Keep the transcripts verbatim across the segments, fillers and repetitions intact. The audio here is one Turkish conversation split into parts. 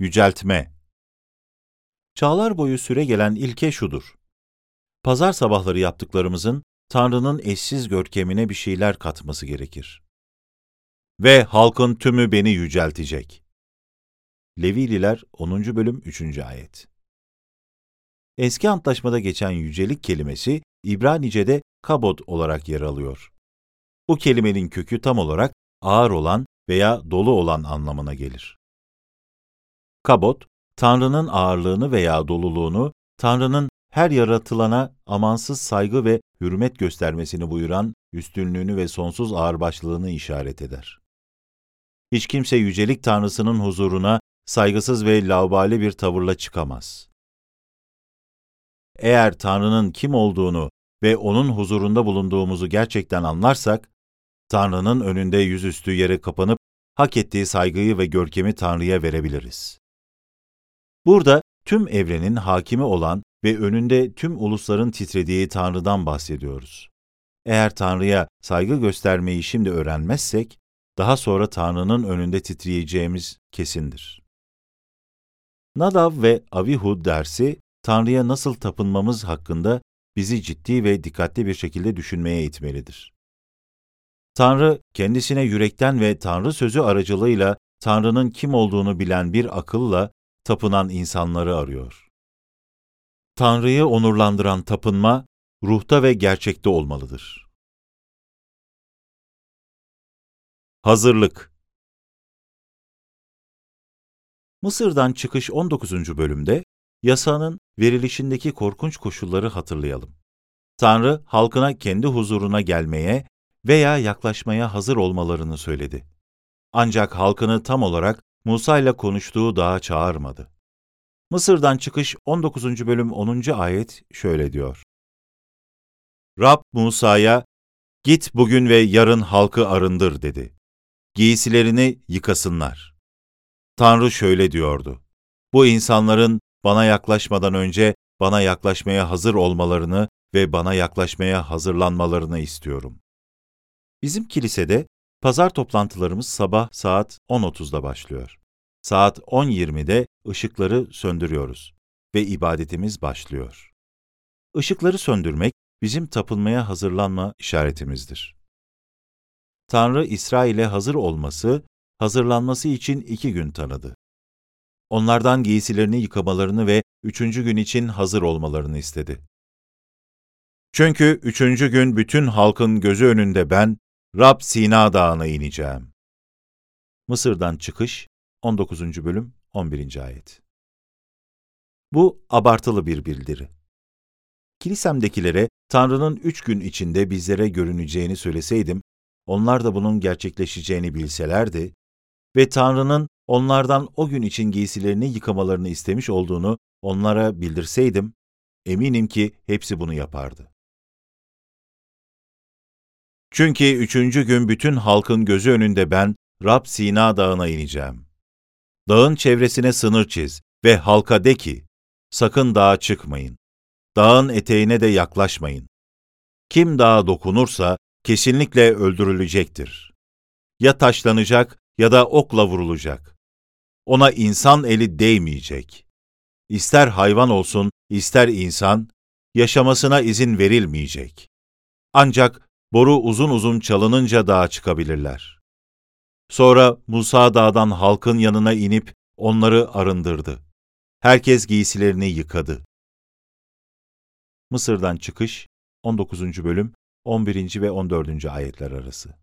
Yüceltme. Çağlar boyu süregelen ilke şudur: pazar sabahları yaptıklarımızın Tanrı'nın eşsiz görkemine bir şeyler katması gerekir. Ve halkın tümü beni yüceltecek. Levililer onuncu bölüm üçüncü ayet. Eski Antlaşmada geçen yücelik kelimesi İbranice'de kabod olarak yer alıyor. Bu kelimenin kökü tam olarak ağır olan veya dolu olan anlamına gelir. Kabod, Tanrı'nın ağırlığını veya doluluğunu, Tanrı'nın her yaratılana amansız saygı ve hürmet göstermesini buyuran üstünlüğünü ve sonsuz ağırbaşlılığını işaret eder. Hiç kimse yücelik Tanrısının huzuruna saygısız ve laubali bir tavırla çıkamaz. Eğer Tanrı'nın kim olduğunu ve O'nun huzurunda bulunduğumuzu gerçekten anlarsak, Tanrı'nın önünde yüzüstü yere kapanıp hak ettiği saygıyı ve görkemi Tanrı'ya verebiliriz. Burada tüm evrenin hakimi olan ve önünde tüm ulusların titrediği Tanrı'dan bahsediyoruz. Eğer Tanrı'ya saygı göstermeyi şimdi öğrenmezsek, daha sonra Tanrı'nın önünde titreyeceğimiz kesindir. Nadav ve Avihu dersi, Tanrı'ya nasıl tapınmamız hakkında bizi ciddi ve dikkatli bir şekilde düşünmeye itmelidir. Tanrı, kendisine yürekten ve Tanrı sözü aracılığıyla Tanrı'nın kim olduğunu bilen bir akılla tapınan insanları arıyor. Tanrı'yı onurlandıran tapınma, ruhta ve gerçekte olmalıdır. Hazırlık. Mısır'dan çıkış on dokuzuncu bölümde, yasanın verilişindeki korkunç koşulları hatırlayalım. Tanrı, halkına kendi huzuruna gelmeye veya yaklaşmaya hazır olmalarını söyledi. Ancak halkını tam olarak Musa ile konuştuğu dağa çağırmadı. Mısır'dan çıkış on dokuzuncu bölüm onuncu ayet şöyle diyor: Rab Musa'ya, "Git bugün ve yarın halkı arındır," dedi. "Giysilerini yıkasınlar." Tanrı şöyle diyordu: "Bu insanların bana yaklaşmadan önce bana yaklaşmaya hazır olmalarını ve bana yaklaşmaya hazırlanmalarını istiyorum." Bizim kilisede pazar toplantılarımız sabah saat on otuzda başlıyor. Saat on yirmide ışıkları söndürüyoruz ve ibadetimiz başlıyor. Işıkları söndürmek bizim tapınmaya hazırlanma işaretimizdir. Tanrı İsrail'e hazır olması, hazırlanması için iki gün tanıdı. Onlardan giysilerini yıkamalarını ve üçüncü gün için hazır olmalarını istedi. Çünkü üçüncü gün bütün halkın gözü önünde ben, Rab Sina Dağı'na ineceğim. Mısır'dan çıkış on dokuzuncu bölüm on birinci ayet. Bu abartılı bir bildiri. Kilisemdekilere Tanrı'nın üç gün içinde bizlere görüneceğini söyleseydim, onlar da bunun gerçekleşeceğini bilselerdi ve Tanrı'nın onlardan o gün için giysilerini yıkamalarını istemiş olduğunu onlara bildirseydim, eminim ki hepsi bunu yapardı. Çünkü üçüncü gün bütün halkın gözü önünde ben, Rab Sina Dağı'na ineceğim. Dağın çevresine sınır çiz ve halka de ki, sakın dağa çıkmayın. Dağın eteğine de yaklaşmayın. Kim dağa dokunursa kesinlikle öldürülecektir. Ya taşlanacak ya da okla vurulacak. Ona insan eli değmeyecek. İster hayvan olsun, ister insan, yaşamasına izin verilmeyecek. Ancak boru uzun uzun çalınınca dağa çıkabilirler. Sonra Musa dağdan halkın yanına inip onları arındırdı. Herkes giysilerini yıkadı. Mısır'dan çıkış on dokuzuncu bölüm on birinci ve on dördüncü ayetler arası.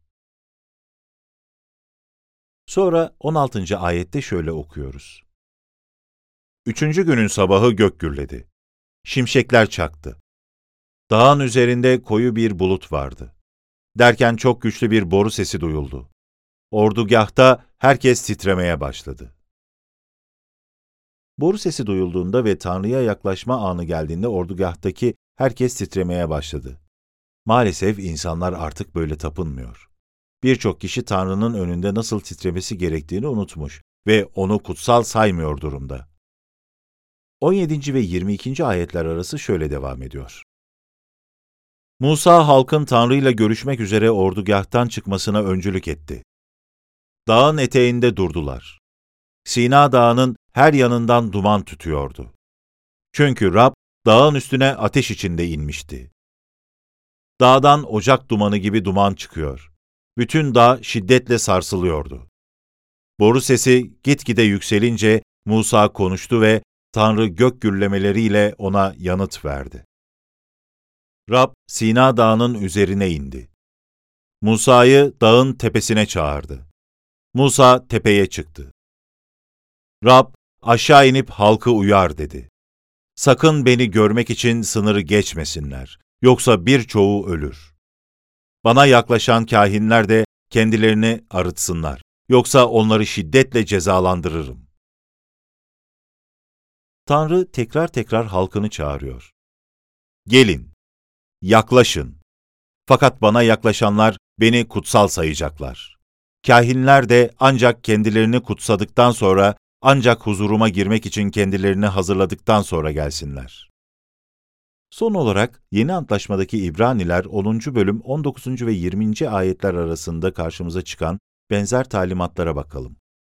Sonra on altıncı ayette şöyle okuyoruz: Üçüncü günün sabahı gök gürledi. Şimşekler çaktı. Dağın üzerinde koyu bir bulut vardı. Derken çok güçlü bir boru sesi duyuldu. Ordugahta herkes titremeye başladı. Boru sesi duyulduğunda ve Tanrı'ya yaklaşma anı geldiğinde ordugahtaki herkes titremeye başladı. Maalesef insanlar artık böyle tapınmıyor. Birçok kişi Tanrı'nın önünde nasıl titremesi gerektiğini unutmuş ve onu kutsal saymıyor durumda. on yedinci ve yirmi ikinci ayetler arası şöyle devam ediyor: Musa halkın Tanrı ile görüşmek üzere ordugahtan çıkmasına öncülük etti. Dağın eteğinde durdular. Sina Dağı'nın her yanından duman tütüyordu. Çünkü Rab dağın üstüne ateş içinde inmişti. Dağdan ocak dumanı gibi duman çıkıyor. Bütün dağ şiddetle sarsılıyordu. Boru sesi gitgide yükselince Musa konuştu ve Tanrı gök gürlemeleriyle ona yanıt verdi. Rab Sina Dağı'nın üzerine indi. Musa'yı dağın tepesine çağırdı. Musa tepeye çıktı. Rab aşağı inip halkı uyar dedi. Sakın beni görmek için sınırı geçmesinler, yoksa birçoğu ölür. Bana yaklaşan kâhinler de kendilerini arıtsınlar, yoksa onları şiddetle cezalandırırım. Tanrı tekrar tekrar halkını çağırıyor. Gelin, yaklaşın. Fakat bana yaklaşanlar beni kutsal sayacaklar. Kâhinler de ancak kendilerini kutsadıktan sonra, ancak huzuruma girmek için kendilerini hazırladıktan sonra gelsinler. Son olarak Yeni Antlaşma'daki İbraniler onuncu bölüm on dokuzuncu ve yirminci ayetler arasında karşımıza çıkan benzer talimatlara bakalım.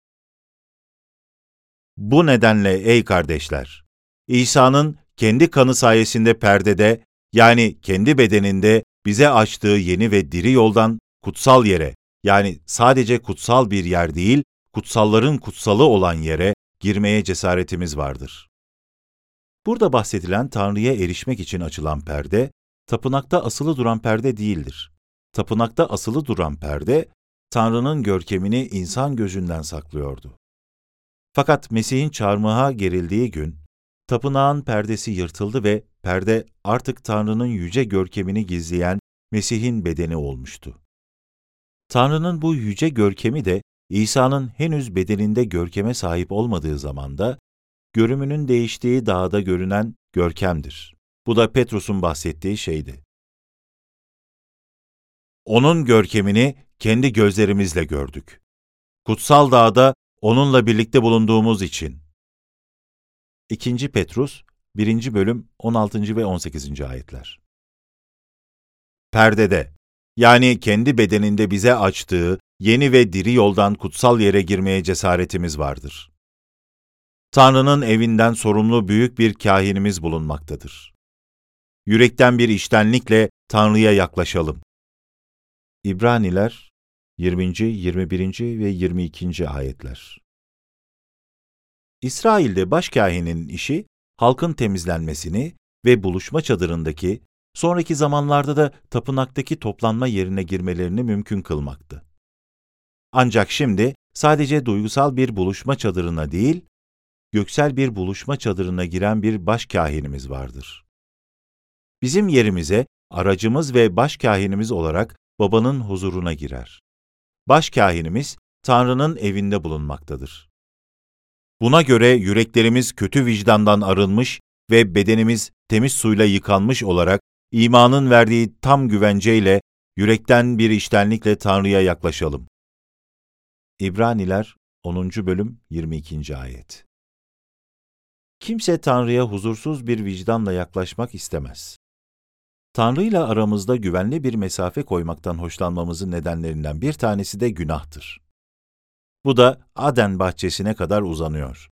Bu nedenle ey kardeşler, İsa'nın kendi kanı sayesinde perdede, yani kendi bedeninde bize açtığı yeni ve diri yoldan kutsal yere, yani sadece kutsal bir yer değil, kutsalların kutsalı olan yere girmeye cesaretimiz vardır. Burada bahsedilen Tanrı'ya erişmek için açılan perde, tapınakta asılı duran perde değildir. Tapınakta asılı duran perde, Tanrı'nın görkemini insan gözünden saklıyordu. Fakat Mesih'in çarmıha gerildiği gün, tapınağın perdesi yırtıldı ve perde artık Tanrı'nın yüce görkemini gizleyen Mesih'in bedeni olmuştu. Tanrı'nın bu yüce görkemi de İsa'nın henüz bedeninde görkeme sahip olmadığı zamanda, görümünün değiştiği dağda görünen görkemdir. Bu da Petrus'un bahsettiği şeydi. Onun görkemini kendi gözlerimizle gördük. Kutsal dağda onunla birlikte bulunduğumuz için. İkinci Petrus, birinci bölüm on altıncı ve on sekizinci ayetler. Perdede, yani kendi bedeninde bize açtığı yeni ve diri yoldan kutsal yere girmeye cesaretimiz vardır. Tanrı'nın evinden sorumlu büyük bir kâhinimiz bulunmaktadır. Yürekten bir içtenlikle Tanrı'ya yaklaşalım. İbraniler yirminci, yirmi birinci ve yirmi ikinci ayetler. İsrail'de başkâhinin işi, halkın temizlenmesini ve buluşma çadırındaki, sonraki zamanlarda da tapınaktaki toplanma yerine girmelerini mümkün kılmaktı. Ancak şimdi sadece duygusal bir buluşma çadırına değil, göksel bir buluşma çadırına giren bir başkâhinimiz vardır. Bizim yerimize aracımız ve başkâhinimiz olarak Baba'nın huzuruna girer. Başkâhinimiz Tanrı'nın evinde bulunmaktadır. Buna göre yüreklerimiz kötü vicdandan arınmış ve bedenimiz temiz suyla yıkanmış olarak imanın verdiği tam güvenceyle, yürekten bir içtenlikle Tanrı'ya yaklaşalım. İbraniler onuncu bölüm yirmi ikinci ayet. Kimse Tanrı'ya huzursuz bir vicdanla yaklaşmak istemez. Tanrı'yla aramızda güvenli bir mesafe koymaktan hoşlanmamızın nedenlerinden bir tanesi de günahtır. Bu da Aden bahçesine kadar uzanıyor.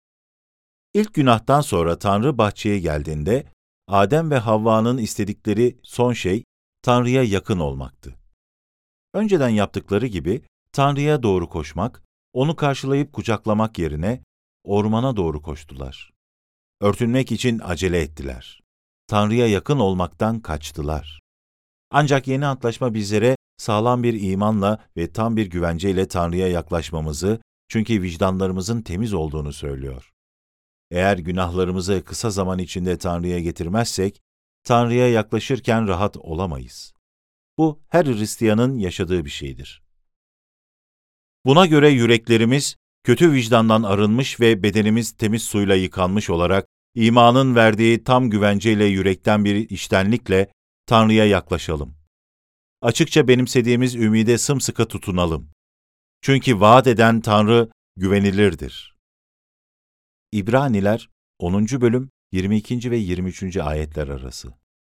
İlk günahtan sonra Tanrı bahçeye geldiğinde, Adem ve Havva'nın istedikleri son şey, Tanrı'ya yakın olmaktı. Önceden yaptıkları gibi, Tanrı'ya doğru koşmak, onu karşılayıp kucaklamak yerine, ormana doğru koştular. Örtünmek için acele ettiler. Tanrı'ya yakın olmaktan kaçtılar. Ancak yeni antlaşma bizlere sağlam bir imanla ve tam bir güvenceyle Tanrı'ya yaklaşmamızı, çünkü vicdanlarımızın temiz olduğunu söylüyor. Eğer günahlarımızı kısa zaman içinde Tanrı'ya getirmezsek, Tanrı'ya yaklaşırken rahat olamayız. Bu her Hristiyanın yaşadığı bir şeydir. Buna göre yüreklerimiz, kötü vicdandan arınmış ve bedenimiz temiz suyla yıkanmış olarak, imanın verdiği tam güvenceyle yürekten bir içtenlikle Tanrı'ya yaklaşalım. Açıkça benimsediğimiz ümide sımsıkı tutunalım. Çünkü vaat eden Tanrı güvenilirdir. İbraniler onuncu bölüm yirmi ikinci ve yirmi üçüncü ayetler arası.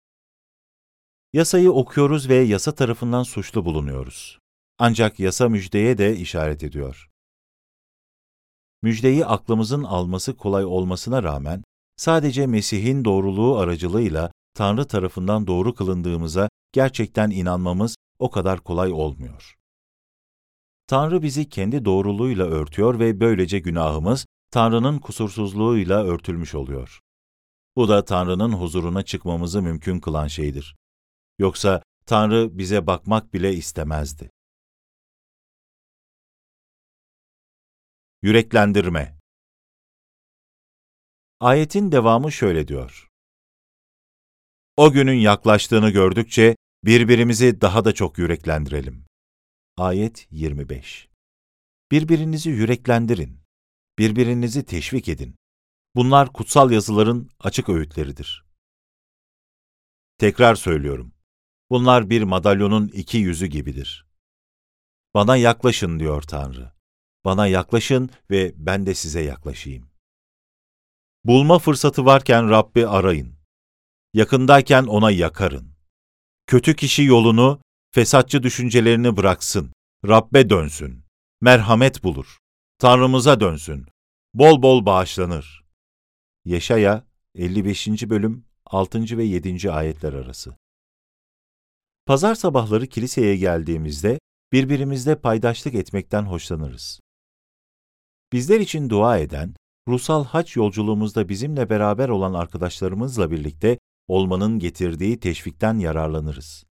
Yasayı okuyoruz ve yasa tarafından suçlu bulunuyoruz. Ancak yasa müjdeye de işaret ediyor. Müjdeyi aklımızın alması kolay olmasına rağmen, sadece Mesih'in doğruluğu aracılığıyla Tanrı tarafından doğru kılındığımıza gerçekten inanmamız o kadar kolay olmuyor. Tanrı bizi kendi doğruluğuyla örtüyor ve böylece günahımız Tanrı'nın kusursuzluğuyla örtülmüş oluyor. Bu da Tanrı'nın huzuruna çıkmamızı mümkün kılan şeydir. Yoksa Tanrı bize bakmak bile istemezdi. Yüreklendirme. Ayetin devamı şöyle diyor: O günün yaklaştığını gördükçe birbirimizi daha da çok yüreklendirelim. Ayet yirmi beş. Birbirinizi yüreklendirin. Birbirinizi teşvik edin. Bunlar kutsal yazıların açık öğütleridir. Tekrar söylüyorum. Bunlar bir madalyonun iki yüzü gibidir. Bana yaklaşın diyor Tanrı. Bana yaklaşın ve ben de size yaklaşayım. Bulma fırsatı varken Rabbi arayın. Yakındayken ona yakarın. Kötü kişi yolunu, fesatçı düşüncelerini bıraksın. Rabbe dönsün. Merhamet bulur. Tanrımıza dönsün. Bol bol bağışlanır. Yeşaya elli beşinci bölüm altıncı ve yedinci ayetler arası. Pazar sabahları kiliseye geldiğimizde birbirimizle paydaşlık etmekten hoşlanırız. Bizler için dua eden, ruhsal haç yolculuğumuzda bizimle beraber olan arkadaşlarımızla birlikte olmanın getirdiği teşvikten yararlanırız.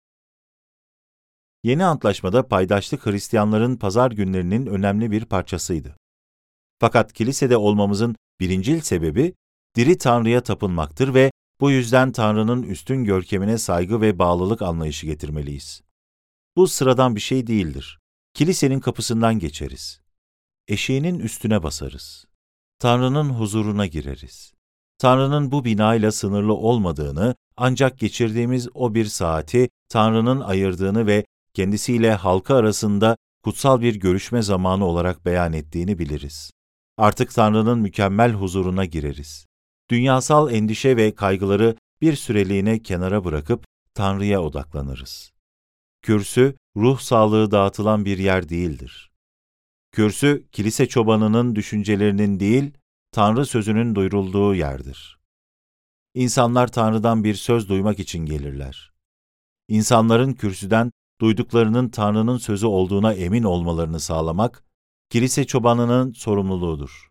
Yeni Antlaşmada paydaşlık Hristiyanların pazar günlerinin önemli bir parçasıydı. Fakat kilisede olmamızın birincil sebebi, diri Tanrı'ya tapınmaktır ve bu yüzden Tanrı'nın üstün görkemine saygı ve bağlılık anlayışı getirmeliyiz. Bu sıradan bir şey değildir. Kilisenin kapısından geçeriz. Eşiğinin üstüne basarız. Tanrı'nın huzuruna gireriz. Tanrı'nın bu binayla sınırlı olmadığını, ancak geçirdiğimiz o bir saati Tanrı'nın ayırdığını ve kendisiyle halkı arasında kutsal bir görüşme zamanı olarak beyan ettiğini biliriz. Artık Tanrı'nın mükemmel huzuruna gireriz. Dünyasal endişe ve kaygıları bir süreliğine kenara bırakıp Tanrı'ya odaklanırız. Kürsü, ruh sağlığı dağıtılan bir yer değildir. Kürsü, kilise çobanının düşüncelerinin değil, Tanrı sözünün duyurulduğu yerdir. İnsanlar Tanrı'dan bir söz duymak için gelirler. İnsanların kürsüden duyduklarının Tanrı'nın sözü olduğuna emin olmalarını sağlamak, kilise çobanının sorumluluğudur.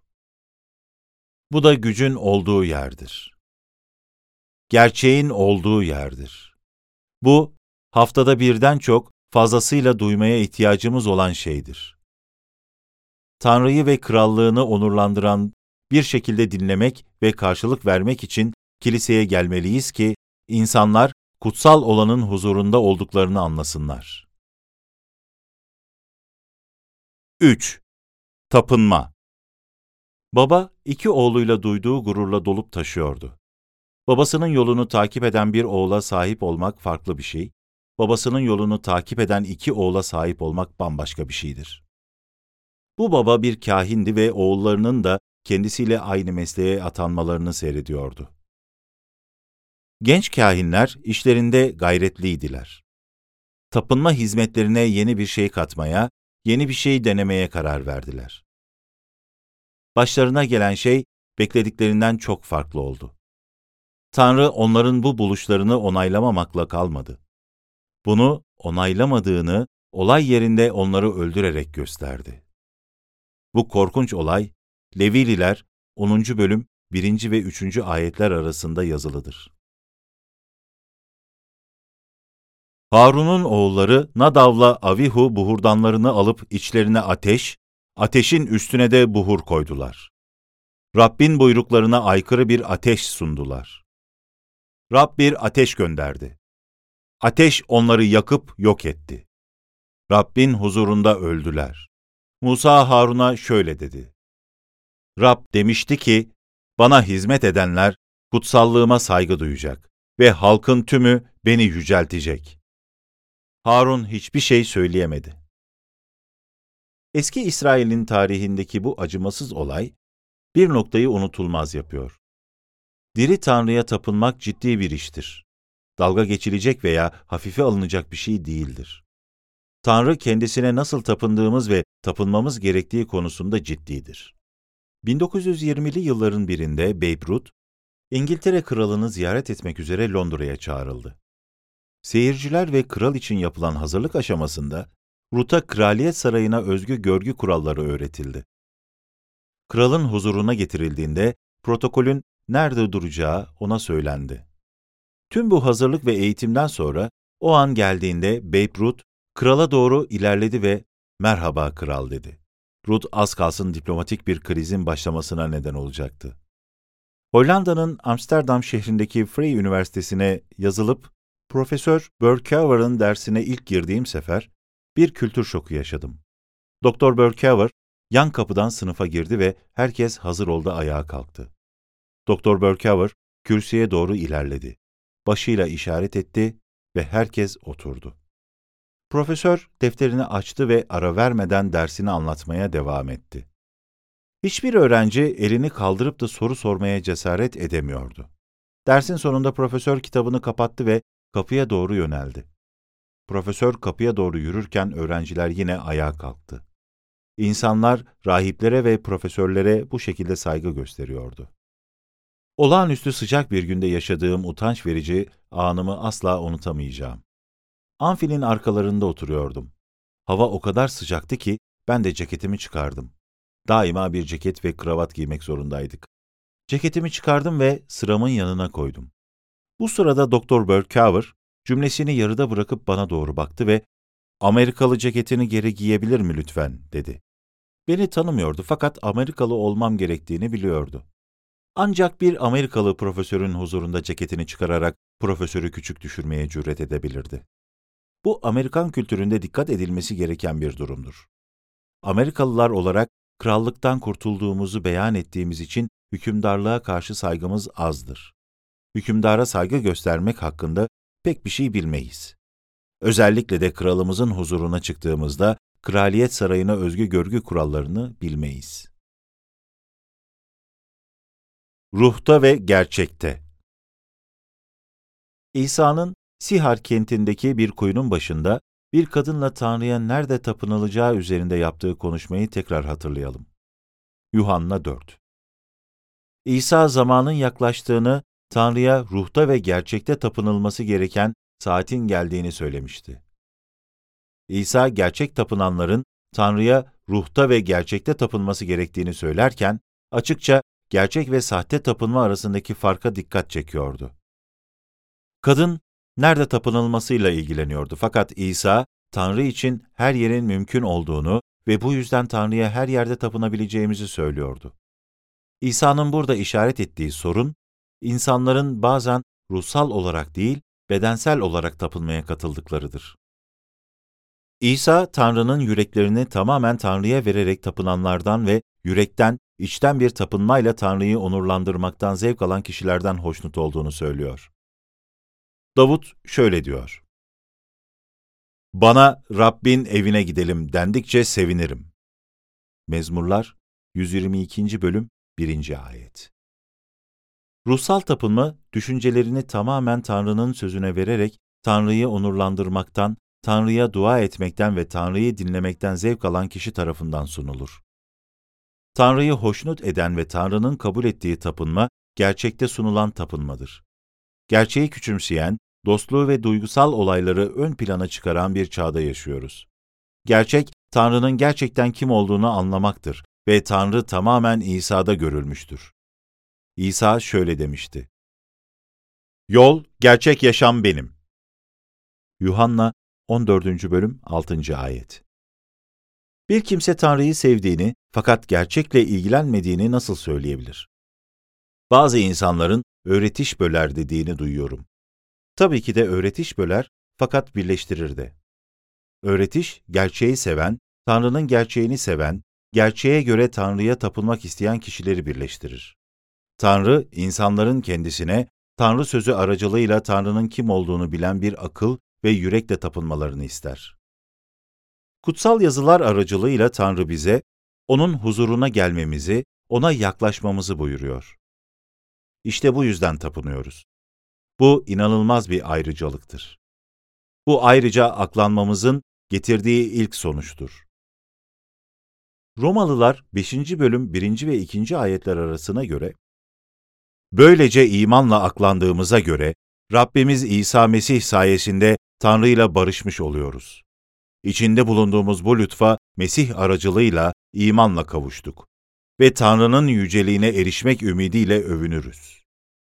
Bu da gücün olduğu yerdir. Gerçeğin olduğu yerdir. Bu, haftada birden çok, fazlasıyla duymaya ihtiyacımız olan şeydir. Tanrı'yı ve krallığını onurlandıran bir şekilde dinlemek ve karşılık vermek için kiliseye gelmeliyiz ki, insanlar kutsal olanın huzurunda olduklarını anlasınlar. üç. Tapınma. Baba, iki oğluyla duyduğu gururla dolup taşıyordu. Babasının yolunu takip eden bir oğula sahip olmak farklı bir şey, babasının yolunu takip eden iki oğula sahip olmak bambaşka bir şeydir. Bu baba bir kâhindi ve oğullarının da kendisiyle aynı mesleğe atanmalarını seyrediyordu. Genç kâhinler işlerinde gayretliydiler. Tapınma hizmetlerine yeni bir şey katmaya, yeni bir şey denemeye karar verdiler. Başlarına gelen şey beklediklerinden çok farklı oldu. Tanrı onların bu buluşlarını onaylamamakla kalmadı. Bunu onaylamadığını olay yerinde onları öldürerek gösterdi. Bu korkunç olay, Levililer onuncu bölüm birinci ve üçüncü ayetler arasında yazılıdır. Harun'un oğulları Nadav'la Avihu buhurdanlarını alıp içlerine ateş, ateşin üstüne de buhur koydular. Rabbin buyruklarına aykırı bir ateş sundular. Rab bir ateş gönderdi. Ateş onları yakıp yok etti. Rabbin huzurunda öldüler. Musa Harun'a şöyle dedi: Rab demişti ki, bana hizmet edenler kutsallığıma saygı duyacak ve halkın tümü beni yüceltecek. Harun hiçbir şey söyleyemedi. Eski İsrail'in tarihindeki bu acımasız olay, bir noktayı unutulmaz yapıyor. Diri Tanrı'ya tapınmak ciddi bir iştir. Dalga geçilecek veya hafife alınacak bir şey değildir. Tanrı kendisine nasıl tapındığımız ve tapınmamız gerektiği konusunda ciddidir. bin dokuz yüz yirmili yılların birinde Babe Ruth, İngiltere kralını ziyaret etmek üzere Londra'ya çağrıldı. Seyirciler ve kral için yapılan hazırlık aşamasında, Ruth'a kraliyet sarayına özgü görgü kuralları öğretildi. Kralın huzuruna getirildiğinde, protokolün nerede duracağı ona söylendi. Tüm bu hazırlık ve eğitimden sonra, o an geldiğinde Babe Ruth, krala doğru ilerledi ve "Merhaba kral" dedi. Ruth az kalsın diplomatik bir krizin başlamasına neden olacaktı. Hollanda'nın Amsterdam şehrindeki Vrije Üniversitesi'ne yazılıp, Profesör Berkouwer'ın dersine ilk girdiğim sefer, bir kültür şoku yaşadım. Doktor Berkouwer, yan kapıdan sınıfa girdi ve herkes hazır oldu ayağa kalktı. Doktor Berkouwer, kürsüye doğru ilerledi. Başıyla işaret etti ve herkes oturdu. Profesör defterini açtı ve ara vermeden dersini anlatmaya devam etti. Hiçbir öğrenci elini kaldırıp da soru sormaya cesaret edemiyordu. Dersin sonunda profesör kitabını kapattı ve kapıya doğru yöneldi. Profesör kapıya doğru yürürken öğrenciler yine ayağa kalktı. İnsanlar rahiplere ve profesörlere bu şekilde saygı gösteriyordu. Olağanüstü sıcak bir günde yaşadığım utanç verici anımı asla unutamayacağım. Amfinin arkalarında oturuyordum. Hava o kadar sıcaktı ki ben de ceketimi çıkardım. Daima bir ceket ve kravat giymek zorundaydık. Ceketimi çıkardım ve sıramın yanına koydum. Bu sırada Doktor Berkouwer cümlesini yarıda bırakıp bana doğru baktı ve "Amerikalı ceketini geri giyebilir mi lütfen?" dedi. Beni tanımıyordu fakat Amerikalı olmam gerektiğini biliyordu. Ancak bir Amerikalı profesörün huzurunda ceketini çıkararak profesörü küçük düşürmeye cüret edebilirdi. Bu Amerikan kültüründe dikkat edilmesi gereken bir durumdur. Amerikalılar olarak krallıktan kurtulduğumuzu beyan ettiğimiz için hükümdarlığa karşı saygımız azdır. Hükümdara saygı göstermek hakkında pek bir şey bilmeyiz. Özellikle de kralımızın huzuruna çıktığımızda kraliyet sarayına özgü görgü kurallarını bilmeyiz. Ruhta ve gerçekte. İsa'nın Sihar kentindeki bir kuyunun başında bir kadınla Tanrı'ya nerede tapınılacağı üzerinde yaptığı konuşmayı tekrar hatırlayalım. Yuhanna dört. İsa zamanın yaklaştığını, Tanrı'ya ruhta ve gerçekte tapınılması gereken saatin geldiğini söylemişti. İsa gerçek tapınanların Tanrı'ya ruhta ve gerçekte tapınması gerektiğini söylerken, açıkça gerçek ve sahte tapınma arasındaki farka dikkat çekiyordu. Kadın, nerede tapınılmasıyla ilgileniyordu fakat İsa, Tanrı için her yerin mümkün olduğunu ve bu yüzden Tanrı'ya her yerde tapınabileceğimizi söylüyordu. İsa'nın burada işaret ettiği sorun, insanların bazen ruhsal olarak değil, bedensel olarak tapınmaya katıldıklarıdır. İsa, Tanrı'nın yüreklerini tamamen Tanrı'ya vererek tapınanlardan ve yürekten, içten bir tapınmayla Tanrı'yı onurlandırmaktan zevk alan kişilerden hoşnut olduğunu söylüyor. Davut şöyle diyor: "Bana Rabbin evine gidelim dendikçe sevinirim." Mezmurlar yüz yirmi ikinci bölüm birinci ayet. Ruhsal tapınma, düşüncelerini tamamen Tanrı'nın sözüne vererek Tanrı'yı onurlandırmaktan, Tanrı'ya dua etmekten ve Tanrı'yı dinlemekten zevk alan kişi tarafından sunulur. Tanrı'yı hoşnut eden ve Tanrı'nın kabul ettiği tapınma, gerçekte sunulan tapınmadır. Gerçeği küçümseyen, dostluğu ve duygusal olayları ön plana çıkaran bir çağda yaşıyoruz. Gerçek, Tanrı'nın gerçekten kim olduğunu anlamaktır ve Tanrı tamamen İsa'da görülmüştür. İsa şöyle demişti: "Yol, gerçek yaşam benim." Yuhanna on dördüncü bölüm altıncı ayet. Bir kimse Tanrı'yı sevdiğini fakat gerçekle ilgilenmediğini nasıl söyleyebilir? Bazı insanların öğretiş böler dediğini duyuyorum. Tabii ki de öğretiş böler fakat birleştirir de. Öğretiş, gerçeği seven, Tanrı'nın gerçeğini seven, gerçeğe göre Tanrı'ya tapınmak isteyen kişileri birleştirir. Tanrı, insanların kendisine, Tanrı sözü aracılığıyla Tanrı'nın kim olduğunu bilen bir akıl ve yürekle tapınmalarını ister. Kutsal yazılar aracılığıyla Tanrı bize, onun huzuruna gelmemizi, ona yaklaşmamızı buyuruyor. İşte bu yüzden tapınıyoruz. Bu inanılmaz bir ayrıcalıktır. Bu ayrıca aklanmamızın getirdiği ilk sonuçtur. Romalılar beşinci bölüm birinci ve ikinci ayetler arasına göre, "Böylece imanla aklandığımıza göre, Rabbimiz İsa Mesih sayesinde Tanrı ile barışmış oluyoruz. İçinde bulunduğumuz bu lütfa Mesih aracılığıyla imanla kavuştuk ve Tanrı'nın yüceliğine erişmek ümidiyle övünürüz."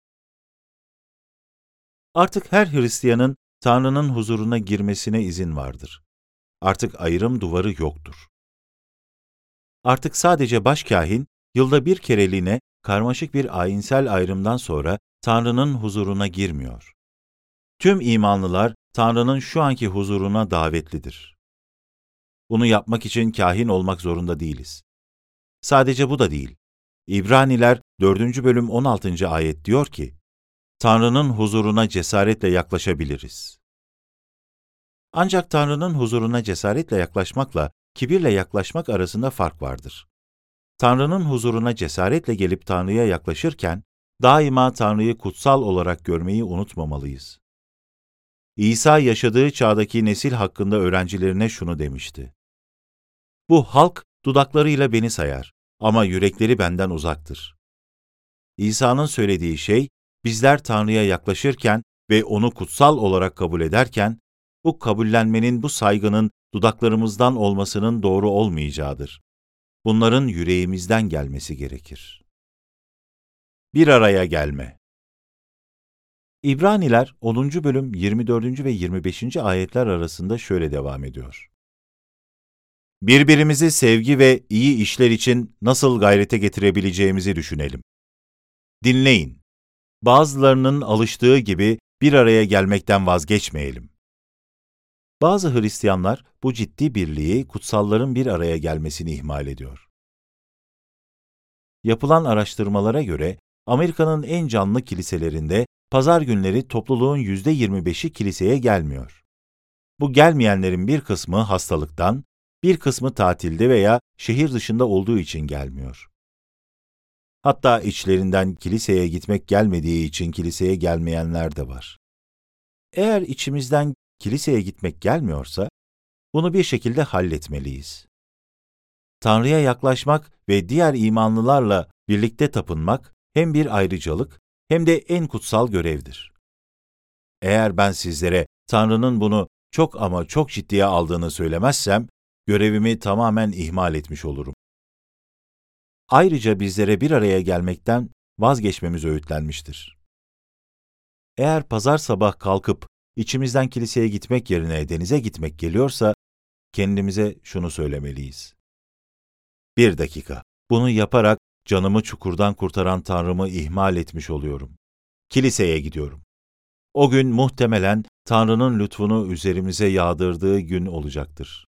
Artık her Hristiyanın Tanrı'nın huzuruna girmesine izin vardır. Artık ayrım duvarı yoktur. Artık sadece başkâhin, yılda bir kereliğine karmaşık bir ayinsel ayrımdan sonra Tanrı'nın huzuruna girmiyor. Tüm imanlılar Tanrı'nın şu anki huzuruna davetlidir. Bunu yapmak için kâhin olmak zorunda değiliz. Sadece bu da değil. İbraniler dördüncü bölüm on altıncı ayet diyor ki, Tanrı'nın huzuruna cesaretle yaklaşabiliriz. Ancak Tanrı'nın huzuruna cesaretle yaklaşmakla kibirle yaklaşmak arasında fark vardır. Tanrı'nın huzuruna cesaretle gelip Tanrı'ya yaklaşırken, daima Tanrı'yı kutsal olarak görmeyi unutmamalıyız. İsa yaşadığı çağdaki nesil hakkında öğrencilerine şunu demişti: "Bu halk dudaklarıyla beni sayar ama yürekleri benden uzaktır." İsa'nın söylediği şey, bizler Tanrı'ya yaklaşırken ve onu kutsal olarak kabul ederken, bu kabullenmenin, bu saygının dudaklarımızdan olmasının doğru olmayacağıdır. Bunların yüreğimizden gelmesi gerekir. Bir araya gelme. İbraniler onuncu bölüm yirmi dördüncü ve yirmi beşinci ayetler arasında şöyle devam ediyor: "Birbirimizi sevgi ve iyi işler için nasıl gayrete getirebileceğimizi düşünelim. Dinleyin. Bazılarının alıştığı gibi bir araya gelmekten vazgeçmeyelim." Bazı Hristiyanlar bu ciddi birliği, kutsalların bir araya gelmesini ihmal ediyor. Yapılan araştırmalara göre, Amerika'nın en canlı kiliselerinde pazar günleri topluluğun yüzde yirmi beşi kiliseye gelmiyor. Bu gelmeyenlerin bir kısmı hastalıktan, bir kısmı tatilde veya şehir dışında olduğu için gelmiyor. Hatta içlerinden kiliseye gitmek gelmediği için kiliseye gelmeyenler de var. Eğer içimizden kiliseye gitmek gelmiyorsa, bunu bir şekilde halletmeliyiz. Tanrı'ya yaklaşmak ve diğer imanlılarla birlikte tapınmak hem bir ayrıcalık hem de en kutsal görevdir. Eğer ben sizlere Tanrı'nın bunu çok ama çok ciddiye aldığını söylemezsem, görevimi tamamen ihmal etmiş olurum. Ayrıca bizlere bir araya gelmekten vazgeçmemiz öğütlenmiştir. Eğer pazar sabah kalkıp içimizden kiliseye gitmek yerine denize gitmek geliyorsa, kendimize şunu söylemeliyiz: Bir dakika, bunu yaparak canımı çukurdan kurtaran Tanrımı ihmal etmiş oluyorum. Kiliseye gidiyorum. O gün muhtemelen Tanrı'nın lütfunu üzerimize yağdırdığı gün olacaktır.